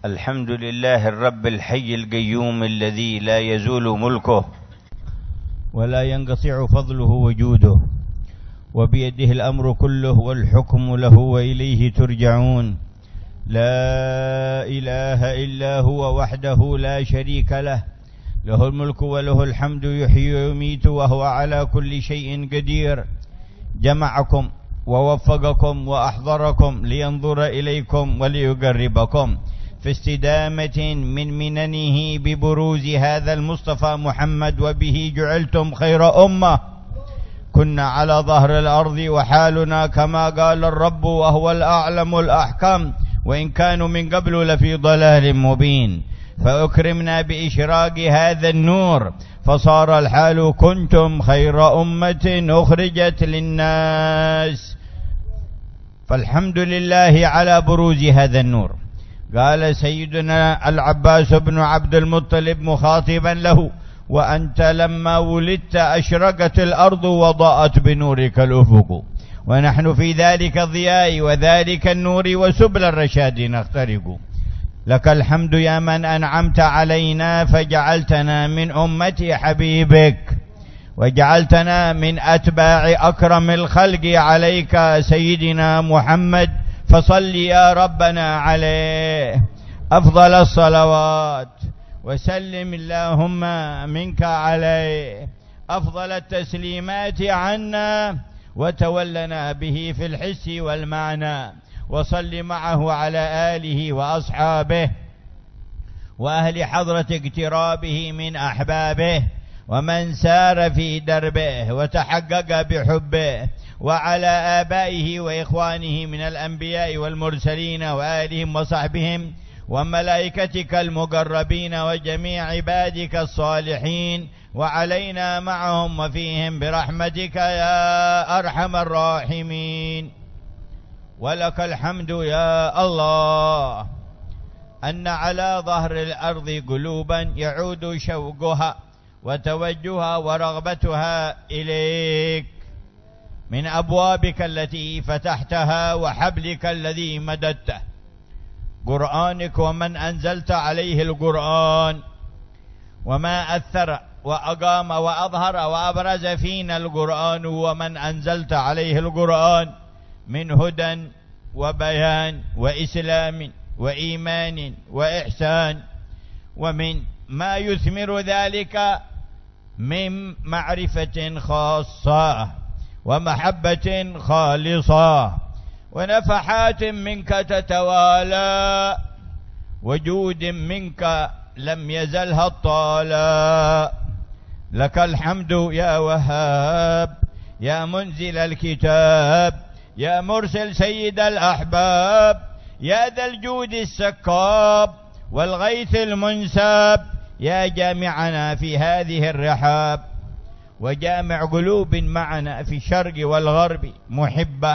الحمد لله الرب الحي القيوم الذي لا يزول ملكه ولا ينقطع فضله وجوده، وبيده الأمر كله والحكم له وإليه ترجعون. لا إله إلا هو وحده لا شريك له، له الملك وله الحمد يحيي ويميت وهو على كل شيء قدير. جمعكم ووفقكم وأحضركم لينظر إليكم وليقربكم في استدامة من مننه ببروز هذا المصطفى محمد، وبه جعلتم خير أمة. كنا على ظهر الأرض وحالنا كما قال الرب وهو الأعلم الأحكم، وإن كانوا من قبل لفي ضلال مبين، فأكرمنا بإشراق هذا النور فصار الحال كنتم خير أمة أخرجت للناس. فالحمد لله على بروز هذا النور. قال سيدنا العباس بن عبد المطلب مخاطبا له: وأنت لما ولدت أشرقت الأرض وضاءت بنورك الأفق، ونحن في ذلك الضياء وذلك النور وسبل الرشاد نخترق. لك الحمد يا من أنعمت علينا فجعلتنا من أمة حبيبك، وجعلتنا من أتباع أكرم الخلق عليك سيدنا محمد، فصل يا ربنا عليه أفضل الصلوات، وسلم اللهم منك عليه أفضل التسليمات عنا، وتولنا به في الحس والمعنى، وصل معه على آله وأصحابه وأهل حضرة اقترابه من أحبابه، ومن سار في دربه وتحقق بحبه، وعلى آبائه وإخوانه من الأنبياء والمرسلين وآلهم وصحبهم وملائكتك المقربين وجميع عبادك الصالحين، وعلينا معهم وفيهم برحمتك يا أرحم الراحمين. ولك الحمد يا الله أن على ظهر الأرض قلوبا يعود شوقها وتوجهها ورغبتها إليك، من أبوابك التي فتحتها وحبلك الذي مددته، قرآنك ومن أنزلت عليه القرآن، وما أثر وأقام وأظهر وأبرز فينا القرآن ومن أنزلت عليه القرآن من هدى وبيان وإسلام وإيمان وإحسان، ومن ما يثمر ذلك من معرفة خاصة ومحبة خالصة ونفحات منك تتوالى، وجود منك لم يزلها الطالا. لك الحمد يا وهاب، يا منزل الكتاب، يا مرسل سيد الأحباب، يا ذا الجود السكاب والغيث المنساب، يا جامعنا في هذه الرحاب، وجامع قلوب معنا في الشرق والغرب، محبة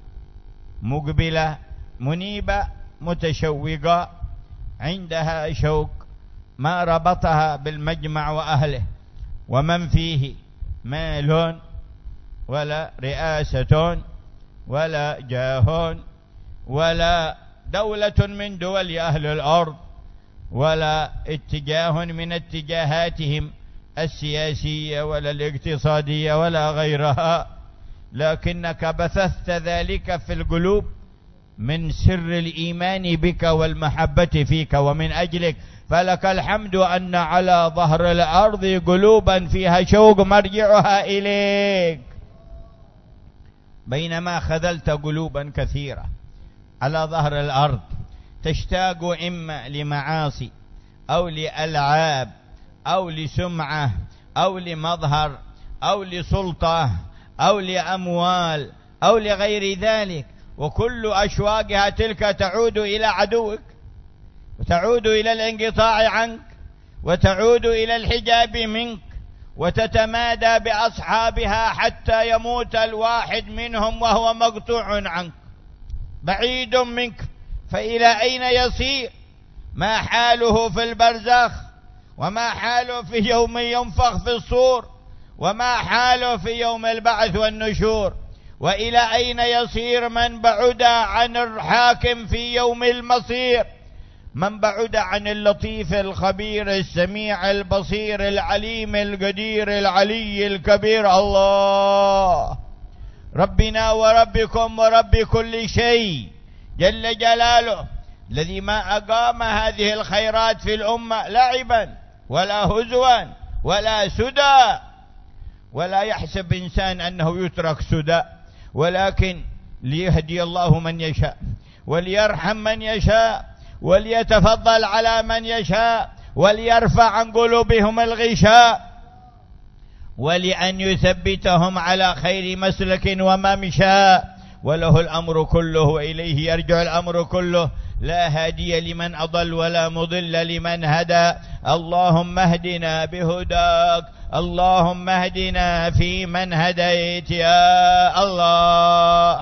مقبلة منيبة متشوقة، عندها شوق ما ربطها بالمجمع وأهله ومن فيه مال ولا رئاسة ولا جاه ولا دولة من دول أهل الأرض ولا اتجاه من اتجاهاتهم السياسية ولا الاقتصادية ولا غيرها، لكنك بثثت ذلك في القلوب من سر الإيمان بك والمحبة فيك ومن أجلك. فلك الحمد أن على ظهر الأرض قلوبا فيها شوق مرجعها إليك، بينما خذلت قلوبا كثيرة على ظهر الأرض تشتاق إما لمعاصي أو لألعاب أو لسمعة أو لمظهر أو لسلطة أو لأموال أو لغير ذلك، وكل أشواقها تلك تعود إلى عدوك، وتعود إلى الانقطاع عنك، وتعود إلى الحجاب منك، وتتمادى بأصحابها حتى يموت الواحد منهم وهو مقطوع عنك بعيد منك. فإلى أين يصير؟ ما حاله في البرزخ، وما حاله في يوم ينفخ في الصور، وما حاله في يوم البعث والنشور؟ وإلى أين يصير من بعد عن الحاكم في يوم المصير؟ من بعد عن اللطيف الخبير السميع البصير العليم القدير العلي الكبير الله ربنا وربكم ورب كل شيء جل جلاله، الذي ما أقام هذه الخيرات في الأمة لعبا ولا هزوا ولا سدى، ولا يحسب إنسان أنه يترك سدى، ولكن ليهدي الله من يشاء وليرحم من يشاء وليتفضل على من يشاء وليرفع عن قلوبهم الغشاء، ولأن يثبتهم على خير مسلك وممشى، وله الأمر كله وإليه يرجع الأمر كله، لا هادي لمن أضل ولا مضل لمن هدى. اللهم اهدنا بهداك، اللهم اهدنا فيمن هديت يا الله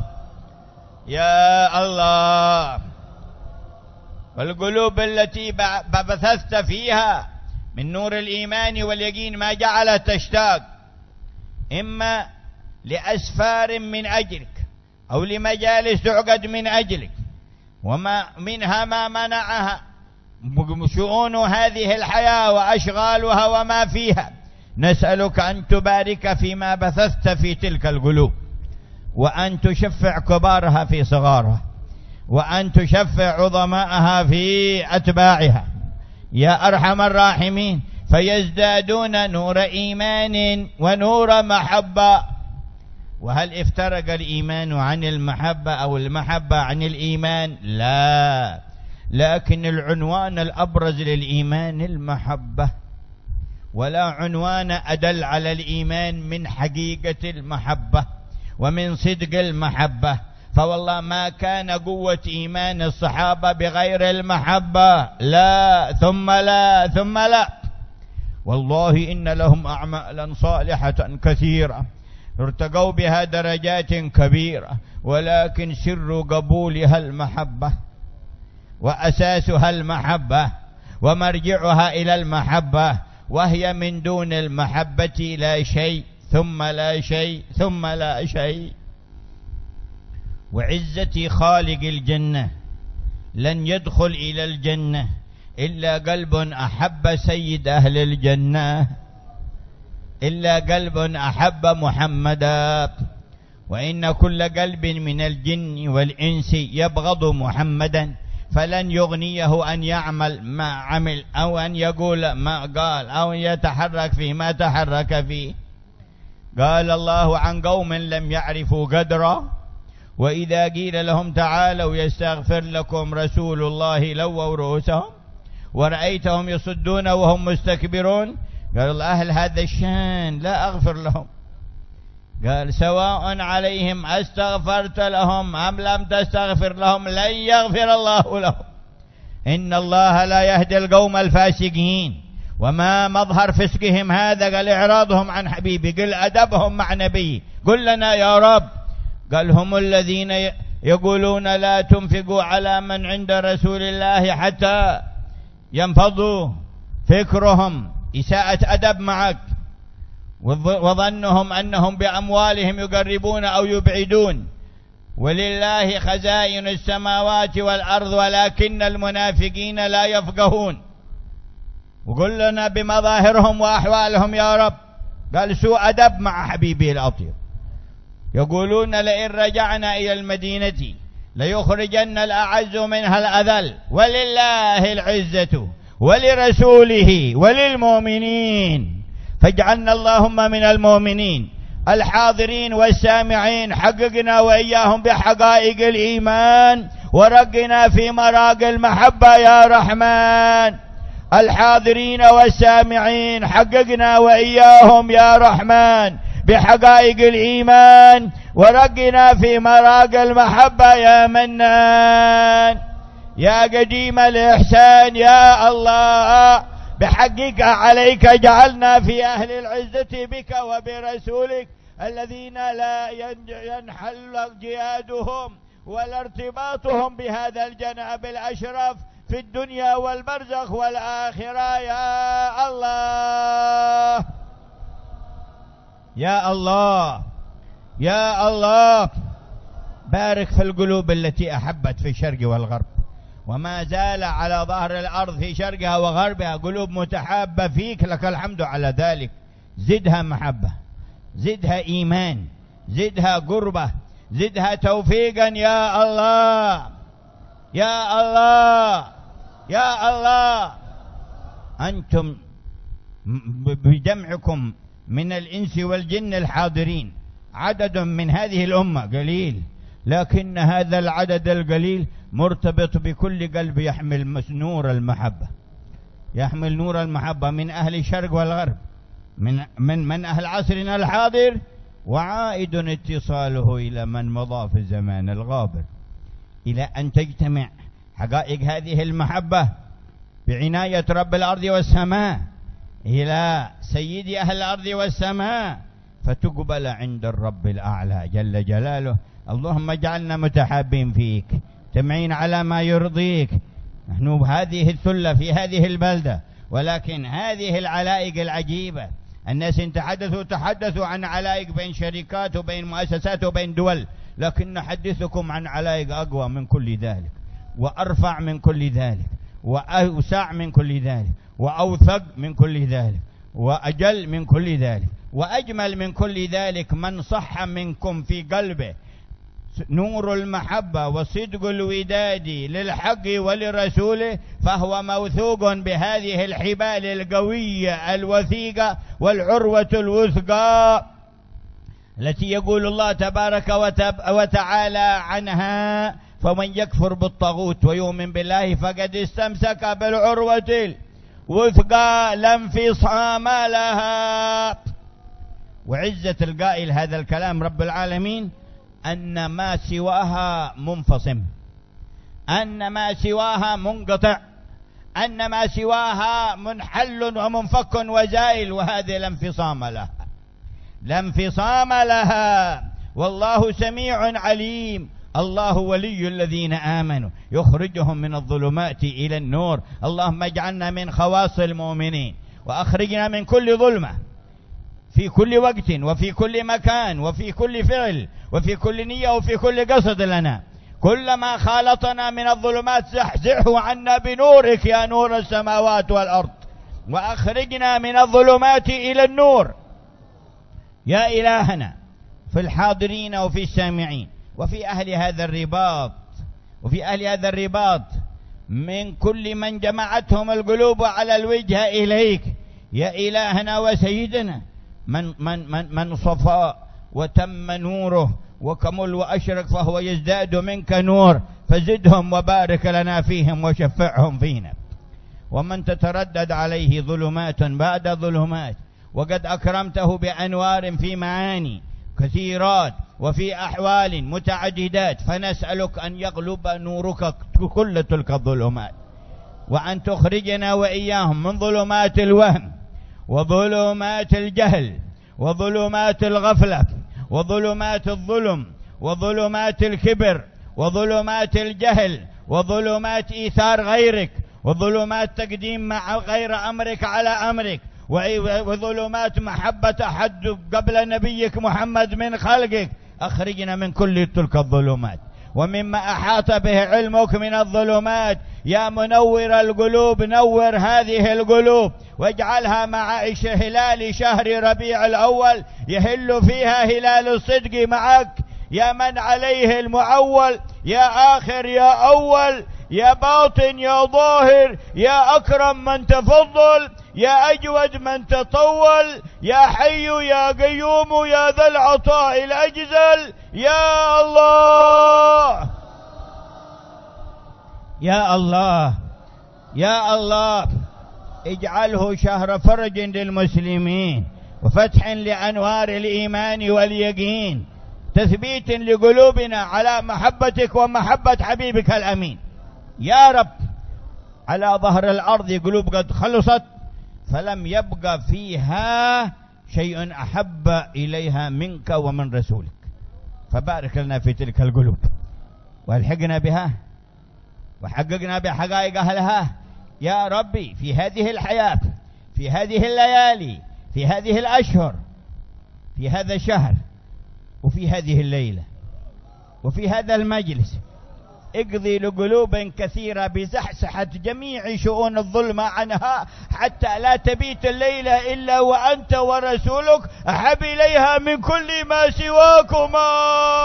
يا الله. والقلوب التي بثثت فيها من نور الإيمان واليقين ما جعلت تشتاق إما لأسفار من أجلك أو لمجالس تعقد من أجلك، وما منها ما منعها شؤون هذه الحياة وأشغالها وما فيها. نسألك أن تبارك فيما بثثت في تلك القلوب، وأن تشفع كبارها في صغارها، وأن تشفع عظماءها في أتباعها يا أرحم الراحمين، فيزدادون نور إيمان ونور محبة. وهل افترق الإيمان عن المحبة أو المحبة عن الإيمان؟ لا، لكن العنوان الأبرز للإيمان المحبة، ولا عنوان أدل على الإيمان من حقيقة المحبة ومن صدق المحبة. فوالله ما كان قوة إيمان الصحابة بغير المحبة، لا ثم لا ثم لا. والله إن لهم أعمالا صالحة كثيرة ارتقوا بها درجات كبيرة، ولكن سر قبولها المحبة، وأساسها المحبة، ومرجعها إلى المحبة، وهي من دون المحبة لا شيء ثم لا شيء ثم لا شيء. وعزة خالق الجنة لن يدخل إلى الجنة إلا قلب أحب سيد أهل الجنة، إلا قلب أحب محمدا. وإن كل قلب من الجن والإنس يبغض محمدا، فلن يغنيه أن يعمل ما عمل أو أن يقول ما قال أو يتحرك فيه ما تحرك فيه. قال الله عن قوم لم يعرفوا قدره، وإذا قيل لهم تعالوا يستغفر لكم رسول الله لووا رؤوسهم ورأيتهم يصدون وهم مستكبرون. قال أهل هذا الشان لا أغفر لهم. قال سواء عليهم أستغفرت لهم أم لم تستغفر لهم لن يغفر الله لهم. إن الله لا يهدي القوم الفاسقين. وما مظهر فسقهم هذا؟ قال إعراضهم عن حبيبي، قل أدبهم مع نبي، قل لنا يا رب. قال هم الذين يقولون لا تنفقوا على من عند رسول الله حتى ينفضوا. فكرهم إساءة أدب معك، وظنهم أنهم بأموالهم يقربون أو يبعدون. ولله خزائن السماوات والأرض ولكن المنافقين لا يفقهون. وقل لنا بمظاهرهم وأحوالهم يا رب. قال سوء أدب مع حبيبي الأطيب. يقولون لئن رجعنا إلى المدينة ليخرجن الأعز منها الأذل، ولله العزة ولرسوله وللمؤمنين. فاجعلنا اللهم من المؤمنين الحاضرين والسامعين. حققنا وإياهم بحقائق الإيمان، ورقنا في مراق المحبة يا رحمن. الحاضرين والسامعين حققنا وإياهم يا رحمن بحقائق الإيمان، ورقنا في مراق المحبة يا منان. يا قديم الإحسان يا الله، بحقك عليك جعلنا في أهل العزة بك وبرسولك، الذين لا ينحل جهادهم ولا ارتباطهم بهذا الجناب الأشرف في الدنيا والبرزخ والآخرة يا الله يا الله يا الله. بارك في القلوب التي أحبت في الشرق والغرب، وما زال على ظهر الأرض في شرقها وغربها قلوب متحابة فيك، لك الحمد على ذلك. زدها محبة، زدها إيمان، زدها قربة، زدها توفيقا يا الله يا الله يا الله. أنتم بجمعكم من الإنس والجن الحاضرين عدد من هذه الأمة قليل، لكن هذا العدد القليل مرتبط بكل قلب يحمل نور المحبة، يحمل نور المحبة من أهل الشرق والغرب، من أهل عصرنا الحاضر، وعائد اتصاله إلى من مضى في الزمان الغابر، إلى أن تجتمع حقائق هذه المحبة بعناية رب الأرض والسماء إلى سيد أهل الأرض والسماء، فتقبل عند الرب الأعلى جل جلاله. اللهم اجعلنا متحابين فيك، تمعين على ما يرضيك. نحن هذه الثلة في هذه البلدة، ولكن هذه العلائق العجيبة، الناس إن تحدثوا عن علائق بين شركات وبين مؤسسات وبين دول، لكن نحدثكم عن علائق أقوى من كل ذلك، وأرفع من كل ذلك، وأوسع من كل ذلك، وأوثق من كل ذلك، وأجل من كل ذلك، وأجمل من كل ذلك. من صح منكم في قلبه نور المحبة وصدق الوداد للحق ولرسوله، فهو موثوق بهذه الحبال القوية الوثيقة والعروة الوثقى التي يقول الله تبارك وتعالى عنها: فمن يكفر بالطاغوت ويؤمن بالله فقد استمسك بالعروة الوثقى لا انفصام لها. وعزة القائل هذا الكلام رب العالمين أن ما سواها منفصم، أن ما سواها منقطع، أن ما سواها منحل ومنفك وزائل، وهذه لا انفصام لها، لا انفصام لها. والله سميع عليم. الله ولي الذين آمنوا يخرجهم من الظلمات إلى النور. اللهم اجعلنا من خواص المؤمنين، وأخرجنا من كل ظلمة في كل وقت وفي كل مكان وفي كل فعل وفي كل نية وفي كل قصد لنا. كلما خالطنا من الظلمات زحزحه عنا بنورك يا نور السماوات والأرض، وأخرجنا من الظلمات إلى النور يا إلهنا، في الحاضرين وفي السامعين وفي أهل هذا الرباط، وفي أهل هذا الرباط من كل من جمعتهم القلوب على الوجه إليك يا إلهنا وسيدنا، من صفاء وتم نوره وكمل وأشرق فهو يزداد منك نور، فزدهم وبارك لنا فيهم وشفعهم فينا. ومن تتردد عليه ظلمات بعد ظلمات، وقد أكرمته بأنوار في معاني كثيرات وفي أحوال متعددات، فنسألك أن يغلب نورك كل تلك الظلمات، وأن تخرجنا وإياهم من ظلمات الوهم وظلمات الجهل وظلمات الغفلة وظلمات الظلم وظلمات الكبر وظلمات الجهل وظلمات إيثار غيرك وظلمات تقديم مع غير أمرك على أمرك وظلمات محبة أحد قبل نبيك محمد من خلقك. أخرجنا من كل تلك الظلمات ومما أحاط به علمك من الظلمات. يا منور القلوب نور هذه القلوب واجعلها معائش هلال شهر ربيع الأول يهل فيها هلال الصدق معك، يا من عليه المعول، يا آخر يا أول، يا باطن يا ظاهر، يا أكرم من تفضل، يا أجود من تطول، يا حي يا قيوم يا ذا العطاء الأجزل. يا الله يا الله يا الله، اجعله شهر فرج للمسلمين وفتح لأنوار الإيمان واليقين، تثبيت لقلوبنا على محبتك ومحبة حبيبك الأمين. يا رب، على ظهر الأرض قلوب قد خلصت فلم يبقى فيها شيء أحب إليها منك ومن رسولك، فبارك لنا في تلك القلوب والحقنا بها وحققنا بحقائق أهلها يا ربي في هذه الحياة، في هذه الليالي، في هذه الأشهر، في هذا الشهر، وفي هذه الليلة، وفي هذا المجلس، اقضي لقلوب كثيرة بزحزحة جميع شؤون الظلم عنها، حتى لا تبيت الليلة إلا وأنت ورسولك أحب إليها من كل ما سواكما.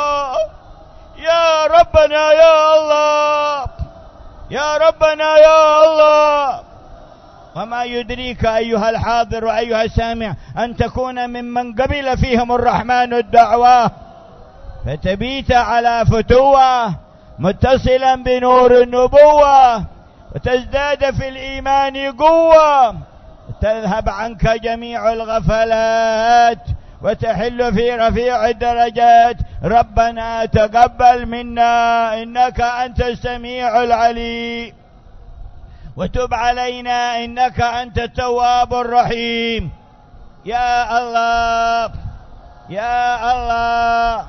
يا ربنا يا الله، يا ربنا يا الله. وما يدريك أيها الحاضر وأيها السامع أن تكون ممن قبل فيهم الرحمن الدعوة، فتبيت على فتوة متصلا بنور النبوة، وتزداد في الإيمان قوة، تذهب عنك جميع الغفلات، وتحل في رفيع الدرجات. ربنا تقبل منا إنك أنت السميع العليم، وتب علينا إنك أنت التواب الرحيم. يا الله يا الله،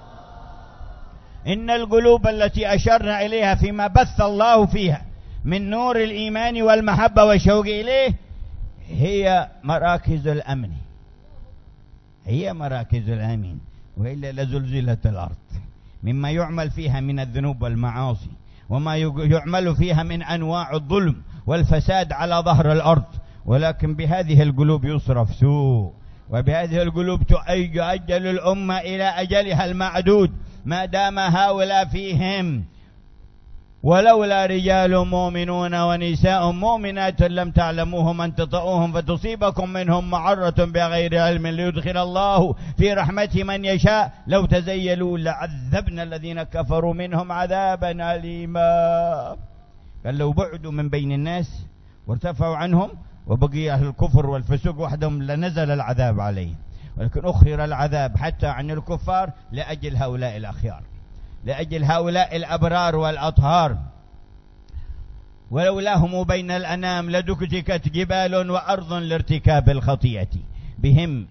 إن القلوب التي أشرنا إليها فيما بث الله فيها من نور الإيمان والمحبة والشوق إليه هي مراكز الأمن، هي مراكز الأمن، وإلا لزلزلت الأرض مما يعمل فيها من الذنوب والمعاصي، وما يعمل فيها من أنواع الظلم والفساد على ظهر الأرض. ولكن بهذه القلوب يصرف سوء، وبهذه القلوب تؤجل الأمة إلى أجلها المعدود ما دام هؤلاء فيهم. ولولا رجال مؤمنون ونساء مؤمنات لم تعلموهم أن تطؤوهم فتصيبكم منهم معرة بغير علم ليدخل الله في رحمته من يشاء لو تزيلوا لعذبنا الذين كفروا منهم عذابا أليما. قال لو بعدوا من بين الناس وارتفعوا عنهم وبقي أهل الكفر والفسوق وحدهم لنزل العذاب عليهم، ولكن أخر العذاب حتى عن الكفار لأجل هؤلاء الأخيار، لأجل هؤلاء الأبرار والأطهار. ولولاهم بين الأنام لدكتكت جبال وأرض لارتكاب الخطيئة. بهم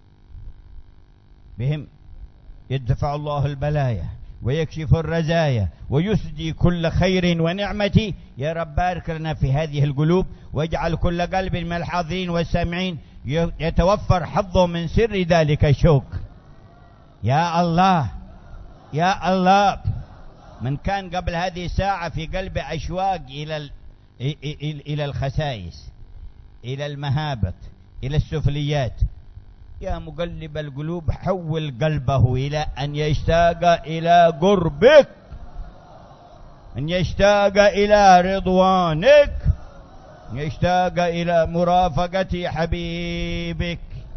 يدفع الله البلايا ويكشف الرزايا ويسدي كل خير ونعمة. يا رب بارك لنا في هذه القلوب، واجعل كل قلب من الحاضرين والسامعين يتوفر حظه من سر ذلك الشوق. يا الله يا الله، من كان قبل هذه الساعة في قلب أشواق إلى الخسائس، إلى المهابط، إلى السفليات، يا مقلب القلوب حول قلبه إلى أن يشتاق إلى قربك، أن يشتاق إلى رضوانك، أن يشتاق إلى مرافقة حبيبك.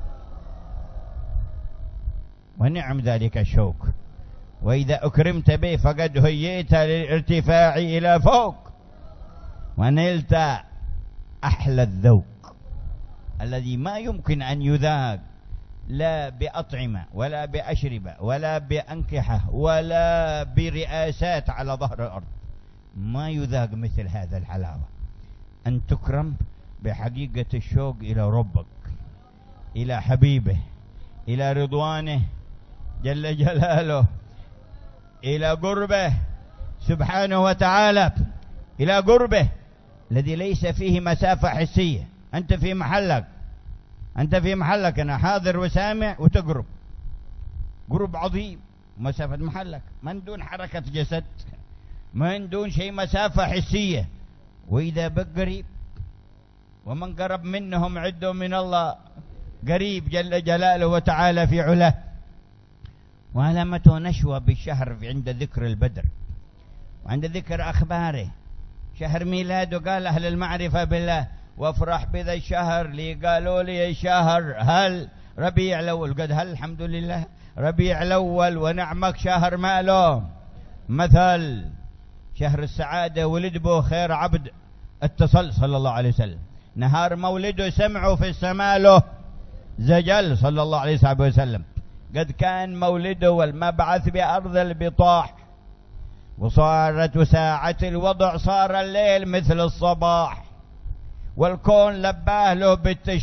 ونعم ذلك الشوق، وإذا أكرمت به فقد هيئت للارتفاع إلى فوق، ونلت أحلى الذوق الذي ما يمكن أن يذاق لا بأطعمة ولا بأشربة ولا بأنكحة ولا برئاسات على ظهر الأرض. ما يذاق مثل هذا الحلاوة، أن تكرم بحقيقة الشوق إلى ربك، إلى حبيبه، إلى رضوانه جل جلاله، إلى قربه سبحانه وتعالى، إلى قربه الذي ليس فيه مسافة حسية. أنت في محلك، أنت في محلك، أنا حاضر وسامع وتقرب، قرب عظيم، مسافة محلك من دون حركة جسد، من دون شيء، مسافة حسية. وإذا بقريب ومن قرب منهم عدوا من الله قريب جل جلاله وتعالى في علاه. وعلامته نشوة بالشهر عند ذكر البدر وعند ذكر أخباره. شهر ميلاده قال أهل المعرفة بالله وافرح بذا الشهر، لي قالوا لي الشهر هل ربيع الأول، قد هل الحمد لله ربيع الأول ونعمك شهر ماله مثل شهر السعادة، ولد به خير عبد اتصل صلى الله عليه وسلم، نهار مولده سمعوا في السماء له زجل صلى الله عليه وسلم. قد كان مولده والمبعث بأرض البطاح، وصارت ساعة الوضع صار الليل مثل الصباح، والكون لباه له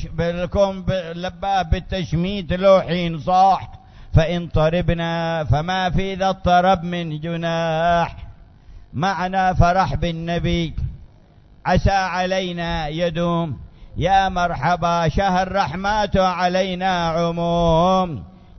لباه بالتشميت له حين صاح، فإن طربنا فما في ذا الطرب من جناح، معنا فرح بالنبي عسى علينا يدوم، يا مرحبا شهر رحماته علينا عموم،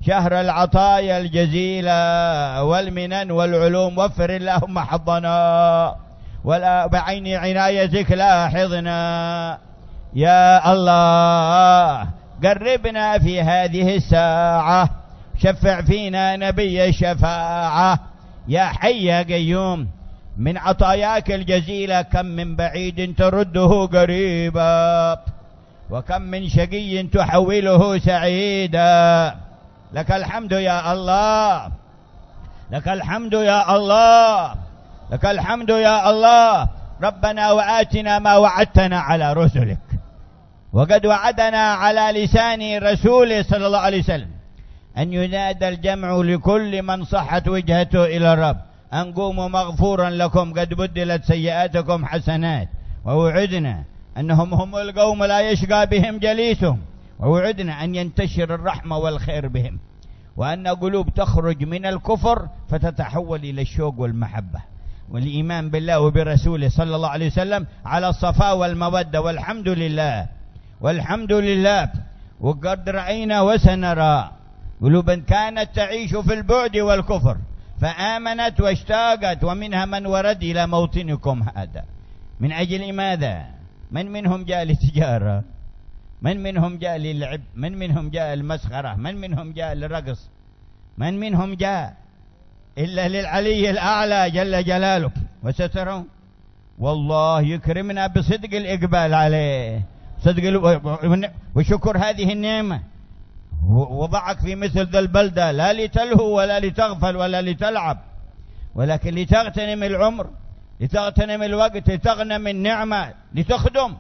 شهر العطايا الجزيلة والمنن والعلوم، وفر اللهم حظنا ولا بعين عنايتك لاحظنا يا الله. قربنا في هذه الساعة، شفع فينا نبي الشفاعة يا حي يا قيوم. من عطاياك الجزيلة كم من بعيد ترده قريبا، وكم من شقي تحوله سعيدا. لك الحمد يا الله، لك الحمد يا الله، لك الحمد يا الله. ربنا وآتنا ما وعدتنا على رسلك، وقد وعدنا على لسان رسوله صلى الله عليه وسلم أن ينادى الجمع لكل من صحت وجهته إلى الرب أن قوموا مغفورا لكم قد بدلت سيئاتكم حسنات. ووعدنا أنهم هم القوم لا يشقى بهم جليسهم، ووعدنا أن ينتشر الرحمة والخير بهم، وأن قلوب تخرج من الكفر فتتحول إلى الشوق والمحبة والإيمان بالله وبرسوله صلى الله عليه وسلم على الصفاء والمودة. والحمد لله، والحمد لله. وقد رأينا وسنرى قلوبا كانت تعيش في البعد والكفر فآمنت واشتاقت، ومنها من ورد إلى موطنكم هذا. من أجل ماذا؟ من منهم جاء للتجارة، من منهم جاء للعب، من منهم جاء المسخرة، من منهم جاء للرقص، من منهم جاء إلا للعلي الأعلى جل جلاله. وسترون والله يكرمنا بصدق الإقبال عليه، صدق وشكر هذه النعمة. وضعك في مثل ذا البلدة لا لتلهو ولا لتغفل ولا لتلعب، ولكن لتغتنم العمر، لتغتنم الوقت، لتغنم النعمة، لتخدم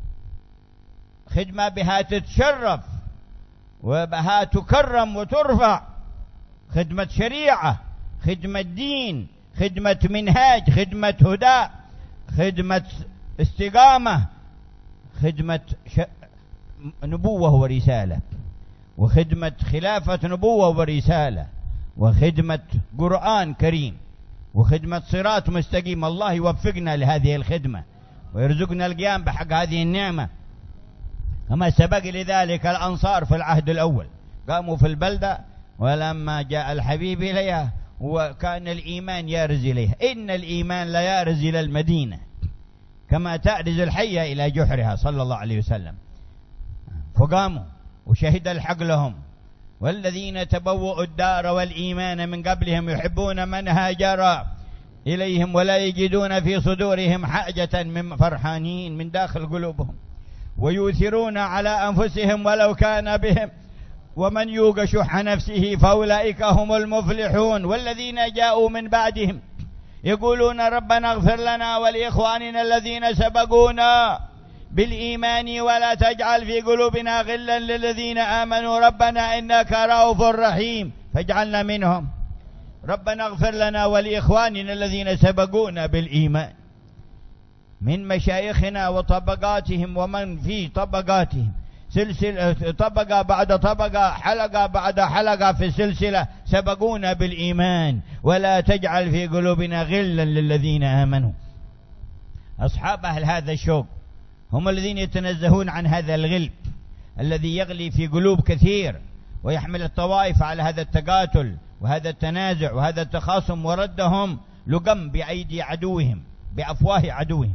خدمة بها تتشرف وبها تكرم وترفع. خدمة شريعة، خدمة دين، خدمة منهاج، خدمة هدى، خدمة استقامة، خدمة نبوة ورسالة، وخدمة خلافة نبوة ورسالة، وخدمة قرآن كريم، وخدمة صراط مستقيم. الله يوفقنا لهذه الخدمة ويرزقنا القيام بحق هذه النعمة، كما سبق لذلك الأنصار في العهد الأول قاموا في البلدة، ولما جاء الحبيب إليها وكان الإيمان يارز إليها. إن الإيمان لا يارز إلى المدينة كما تأرز الحية إلى جحرها صلى الله عليه وسلم. فقاموا وشهد الحق لهم، والذين تبوؤوا الدار والإيمان من قبلهم يحبون من هاجر إليهم ولا يجدون في صدورهم حاجة من فرحانين من داخل قلوبهم، ويؤثرون على أنفسهم ولو كان بهم، ومن يوق شح نفسه فأولئك هم المفلحون. والذين جاءوا من بعدهم يقولون ربنا اغفر لنا ولإخواننا الذين سبقونا بالإيمان ولا تجعل في قلوبنا غلا للذين آمنوا ربنا إنك رؤوف رحيم فاجعلنا منهم. ربنا اغفر لنا ولإخواننا الذين سبقونا بالإيمان من مشايخنا وطبقاتهم ومن في طبقاتهم، سلسلة طبقة بعد طبقة، حلقة بعد حلقة في السلسلة، سبقونا بالإيمان ولا تجعل في قلوبنا غلا للذين آمنوا. أصحاب أهل هذا الشوق هم الذين يتنزهون عن هذا الغل الذي يغلي في قلوب كثير ويحمل الطوائف على هذا التقاتل وهذا التنازع وهذا التخاصم، وردهم لقم بأيدي عدوهم بأفواه عدوهم،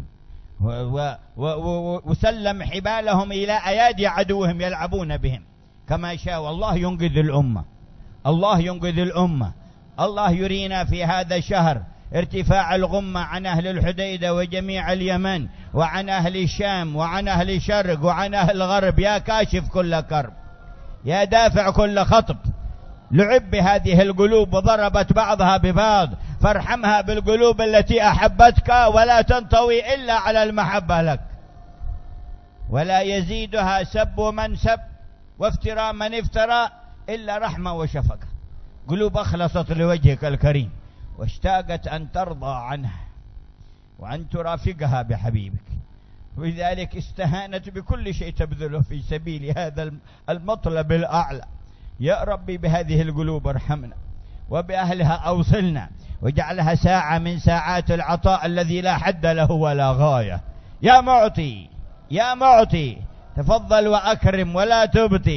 وسلم حبالهم إلى أيادي عدوهم يلعبون بهم كما شاء. والله ينقذ الأمة، الله ينقذ الأمة. الله يرينا في هذا الشهر ارتفاع الغمة عن أهل الحديدة وجميع اليمن وعن أهل الشام وعن أهل الشرق وعن أهل الغرب، يا كاشف كل كرب، يا دافع كل خطب. لعب بهذه القلوب وضربت بعضها ببعض، فارحمها بالقلوب التي أحبتك ولا تنطوي إلا على المحبة لك، ولا يزيدها سب من سب وافتراء من افترى إلا رحمة وشفقة. قلوب أخلصت لوجهك الكريم واشتاقت أن ترضى عنها وأن ترافقها بحبيبك، ولذلك استهانت بكل شيء تبذله في سبيل هذا المطلب الأعلى. يا ربي بهذه القلوب ارحمنا، وبأهلها أوصلنا، واجعلها ساعة من ساعات العطاء الذي لا حد له ولا غاية. يا معطي، يا معطي، تفضل وأكرم ولا تبطي،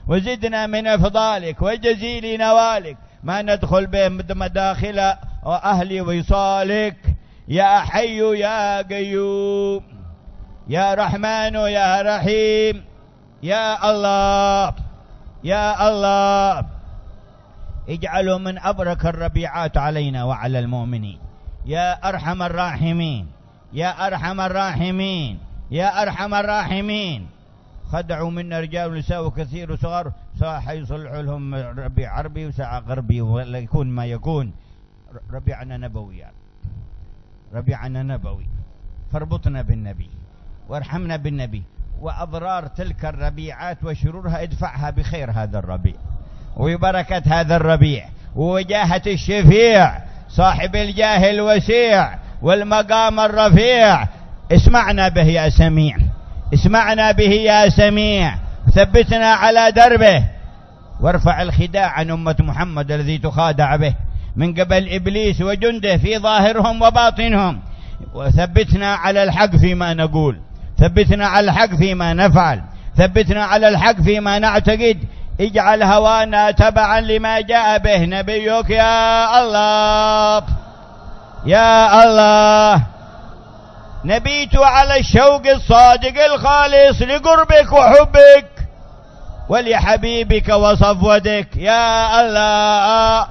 وزدنا من إفضالك وجزيل نوالك ما ندخل بمداخل أهل وصالك. يا حي يا قيوم يا رحمن يا رحيم يا الله يا الله، اجعلوا من أبرك الربيعات علينا وعلى المؤمنين يا أرحم الراحمين يا أرحم الراحمين يا أرحم الراحمين. خدعوا منا رجال ونساء وكثير وصغار، ساعة حيصلحوا لهم ربيع عربي وساعة غربي ولا يكون ما يكون. ربيعنا نبوي يعني. ربيعنا نبوي، فاربطنا بالنبي وارحمنا بالنبي، وأضرار تلك الربيعات وشرورها ادفعها بخير هذا الربيع وببركة هذا الربيع ووجاهة الشفيع صاحب الجاه الوسيع والمقام الرفيع. اسمعنا به يا سميع، اسمعنا به يا سميع، ثبتنا على دربه، وارفع الخداع عن أمة محمد الذي تخادع به من قبل إبليس وجنده في ظاهرهم وباطنهم، وثبتنا على الحق فيما نقول، ثبتنا على الحق فيما نفعل، ثبتنا على الحق فيما نعتقد. اجعل هوانا تبعا لما جاء به نبيك يا الله يا الله. نبيت على الشوق الصادق الخالص لقربك وحبك ولحبيبك وصفوتك يا الله.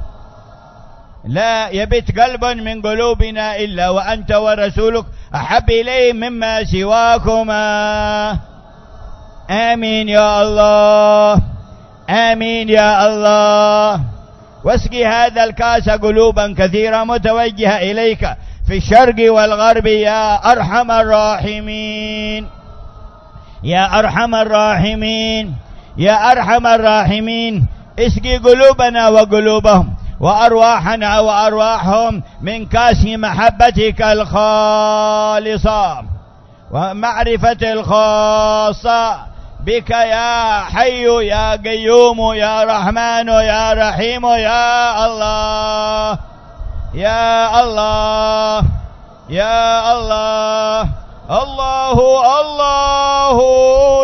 لا يبت قلب من قلوبنا إلا وأنت ورسولك أحب إليه مما سواكما. آمين يا الله آمين يا الله. واسقي هذا الكاس قلوبا كثيرة متوجهة إليك في الشرق والغرب يا أرحم الراحمين يا أرحم الراحمين يا أرحم الراحمين. اسقي قلوبنا وقلوبهم وأرواحنا وأرواحهم من كاس محبتك الخالصة ومعرفة الخاصة بك يا حي يا قيوم يا رحمن يا رحيم يا الله يا الله يا الله. الله الله